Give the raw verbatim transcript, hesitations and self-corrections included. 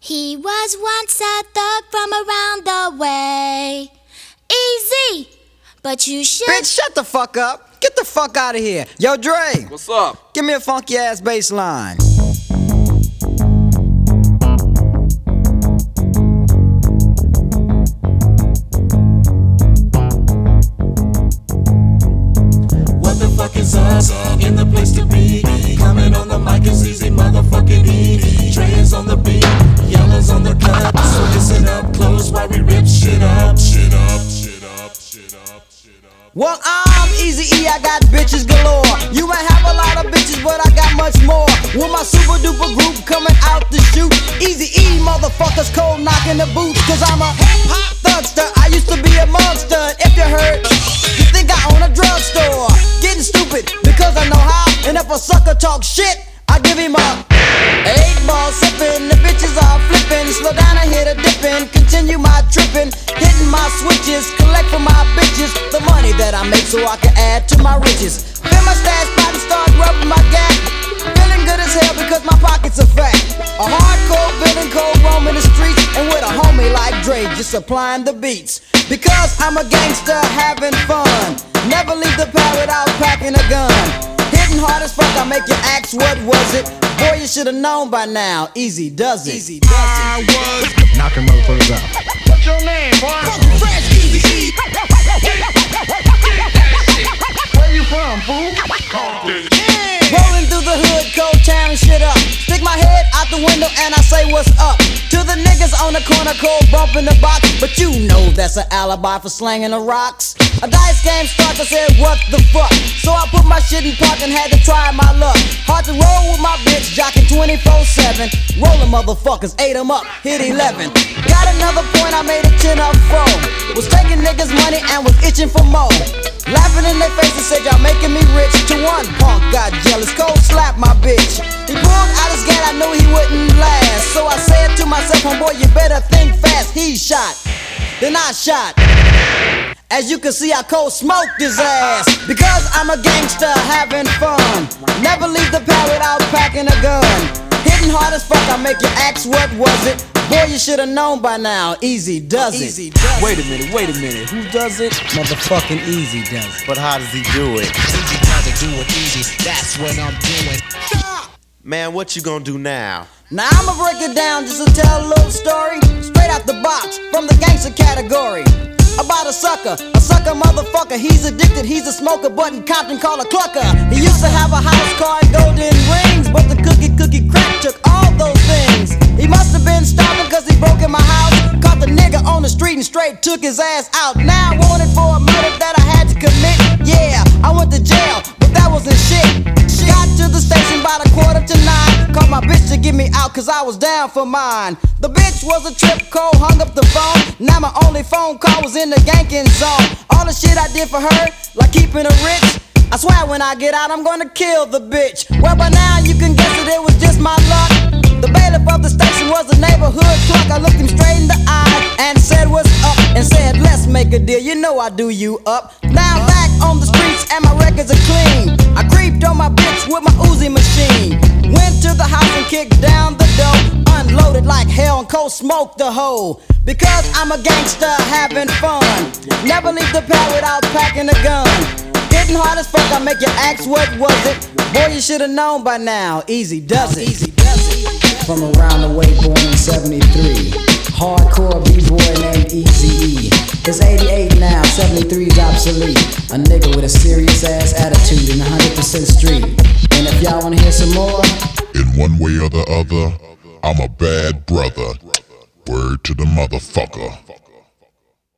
He was once a thug from around the way. Easy, but you should. Bitch, shut the fuck up. Get the fuck out of here. Yo, Dre. What's up? Give me a funky ass bass line. What the fuck is up? In the place to be. Coming on the mic is easy, motherfucking E. Dre is on the beat, Yellow's on the cut. So listen up close while we rip shit up. Shit up, shit up, shit up, shit up. Well, I'm Eazy-E, I got bitches galore. You might have a lot of bitches, but I got much more. With my super duper group coming out to shoot. Eazy-E, motherfuckers cold knocking the boots. Cause I'm a hip-hop thugster, I used to be a monster. If you heard, you think I own a drugstore. Getting stupid, because I know how. And if a sucker talk shit, I give him a eight ball sipping. The bitches are flipping. Slow down and hit a dipping. Continue my tripping. Hitting my switches. Collect from my bitches the money that I make so I can add to my riches. Fill my stash pot and start rubbing my gap. Feeling good as hell because my pockets are fat. A hardcore villain, cold roaming the streets. And with a homie like Dre just supplying the beats. Because I'm a gangster having fun. Never leave the pad without packing a gun. Hitting hard as fuck, I make you ask what was it. Boy, you should've known by now. Easy does it. Easy does it. I was knocking motherfuckers out. What's your name, boy? Fresh Eazy-E. Where you from, fool? Rolling through the hood, cold tearing shit up. Stick my head out the window and I say what's up. To the niggas on the corner, cold bumping the box. But you know that's an alibi for slanging the rocks. A dice game starts, I said what the fuck. So I put my shit in park and had to try my luck. Hard to roll with my bitch, jocking twenty-four seven. Rolling motherfuckers, ate 'em up, hit eleven. Got another point, I made a ten up four. Was taking niggas money and was itching for more. Laughing in their faces, said y'all making me rich. To one punk got jealous, cold slapped my bitch. He pulled out his gat, I knew he wouldn't last. So I said to myself, homeboy, you better think fast. He shot, then I shot. As you can see, I cold smoked his ass. Because I'm a gangster having fun. Never leave the pad without packing a gun. Hitting hard as fuck, I make you ask what was it. Boy, you should've known by now. Easy does it. Easy does wait a minute, wait a minute. Who does it? Motherfucking Easy does it. But how does he do it? Easy does it, do it easy. That's what I'm doing. Man, what you gonna do now? Now I'ma break it down just to tell a little story. Straight out the box, from the gangster category. About a sucker, a sucker motherfucker. He's addicted, he's a smoker, but in Compton called a clucker. He used to have a house car and golden rings, but the cookie cookie crack took all those things. He must have been starving cause he broke in my house. Caught the nigga on the street and straight took his ass out. Now wanted for a murder that I had to commit. Yeah, I went to jail, but that wasn't shit. Got to the station by the quarter to nine. Called my bitch to get me out cause I was down for mine. The bitch was a trip, cold, hung up the phone. Now my only phone call was in the ganking zone. All the shit I did for her, like keeping her rich. I swear when I get out I'm gonna kill the bitch. Well by now you can guess that it was just my luck. The bailiff of the station was a neighborhood clerk. I looked him straight in the eye and said what's up. And said let's make a deal, you know I do you up. Now I'm back on the streets and my records are clean. I creeped on my bitch with my Uzi machine. Went to the house and kicked down the door. Unloaded like hell and cold smoked the hole. Because I'm a gangster having fun. Never leave the pad without packing a gun. Hitting hard as fuck, I make you ask what was it. Boy, you should've known by now. Easy does it. Easy does it. From around the way, born in seventy-three. Hardcore b-boy named Eazy-E. It's eighty-eight now, seventy-three's obsolete. A nigga with a serious ass attitude in one hundred percent street. And if y'all wanna hear some more, in one way or the other, I'm a bad brother. Word to the motherfucker.